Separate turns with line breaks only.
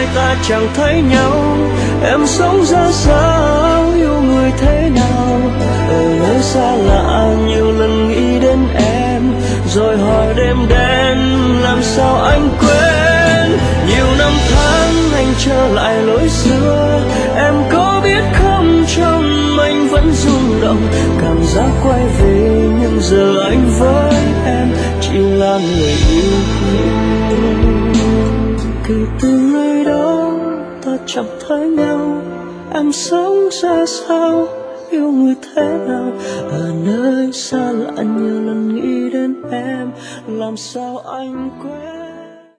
hai ta chẳng thấy nhau. Em sống ra sao, yêu người thế nào, ở nơi xa lạ nhiều lần nghĩ đến em, rồi hỏi đêm đen làm sao anh quên. Nhiều năm tháng anh trở lại lối xưa, em có biết không, trong anh vẫn rung động, cảm giác quay về nhưng giờ anh với em chỉ là người yêu cũ. Kể từ ngày đó ta chẳng thấy nhau, em sống ra sao, yêu người thế nào, ở nơi xa lạ nhiều lần nghĩ đến em, làm sao anh quên.